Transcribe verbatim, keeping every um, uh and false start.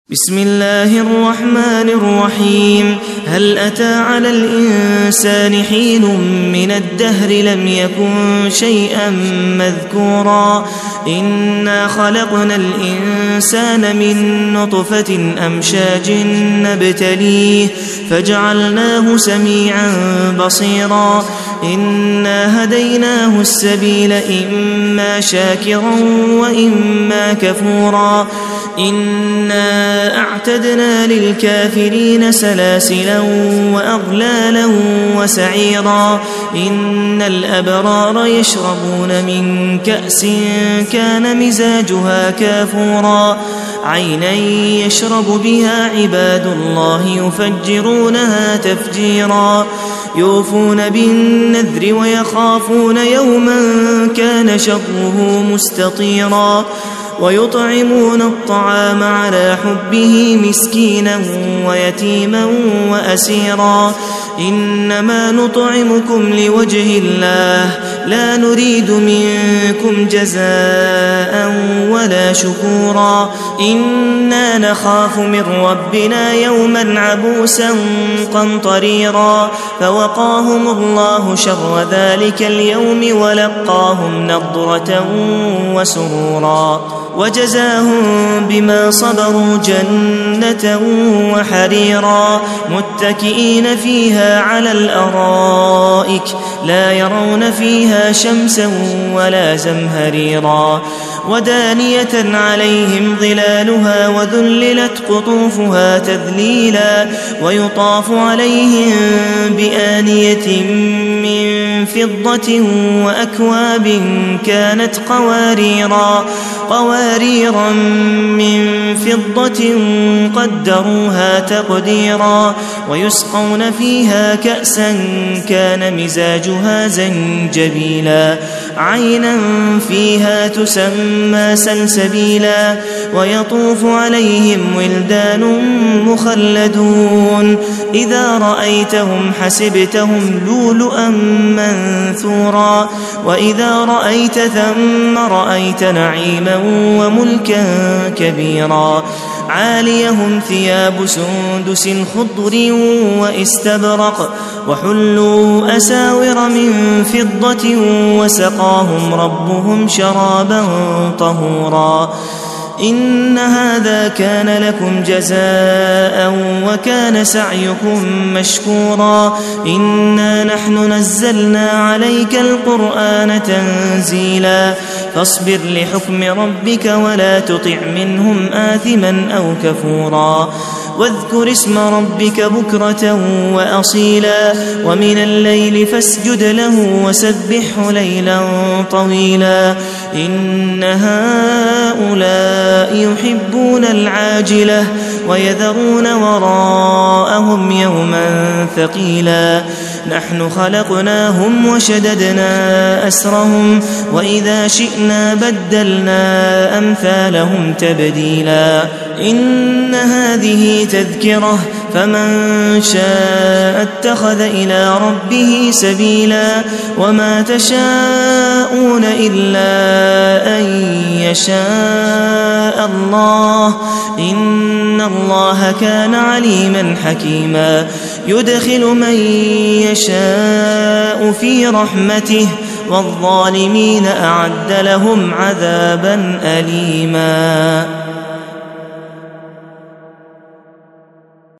بسم الله الرحمن الرحيم. هل أتى على الإنسان حين من الدهر لم يكن شيئا مذكورا إنا خلقنا الإنسان من نطفة أمشاج نبتليه فجعلناه سميعا بصيرا إنا هديناه السبيل إما شاكرا وإما كفورا إنا أعتدنا للكافرين سلاسلا وأغلالا وسعيرا إن الأبرار يشربون من كأس كان مزاجها كافورا عينا يشرب بها عباد الله يفجرونها تفجيرا يوفون بالنذر ويخافون يوما كان شره مستطيرا ويطعمون الطعام على حبه مسكينا ويتيما وأسيرا إنما نطعمكم لوجه الله لا نريد منكم جزاء ولا شكورا إنا نخاف من ربنا يوما عبوسا قمطريرا فوقاهم الله شر ذلك اليوم ولقاهم نضرة وسرورا وجزاهم بما صبروا جنة وحريرا متكئين فيها على الأرائك لا يرون فيها شمسا ولا زمهريرا ودانية عليهم ظلالها وذللت قطوفها تذليلا ويطاف عليهم بآنية من فضة وأكواب كانت قواريرا قواريرا من فضة قدروها تقديرا ويسقون فيها كأسا كان مزاجها زنجبيلا عينا فيها تسمى سلسبيلا ويطوف عليهم ولدان مخلدون إذا رأيتهم حسبتهم لؤلؤا منثورا وإذا رأيت ثم رأيت نعيما وملكا كبيرا عاليهم ثياب سندس خضر واستبرق وحلوا أساور من فضة وسقاهم ربهم شرابا طهورا إن هذا كان لكم جزاء وكان سعيكم مشكورا إنا نحن نزلنا عليك القرآن تنزيلا فاصبر لحكم ربك ولا تطع منهم آثما أو كفورا واذكر اسم ربك بكرة وأصيلا ومن الليل فاسجد له وسبحه ليلا طويلا إن هؤلاء يحبون العاجلة ويذرون وراءهم يوما ثقيلا نحن خلقناهم وشددنا أسرهم وإذا شئنا بدلنا أمثالهم تبديلا إن هذه تذكرة فمن شاء اتخذ إلى ربه سبيلا وما تشاءون إلا أن يشاء الله إن الله كان عليما حكيما يدخل من يشاء في رحمته والظالمين أعد لهم عذابا أليما.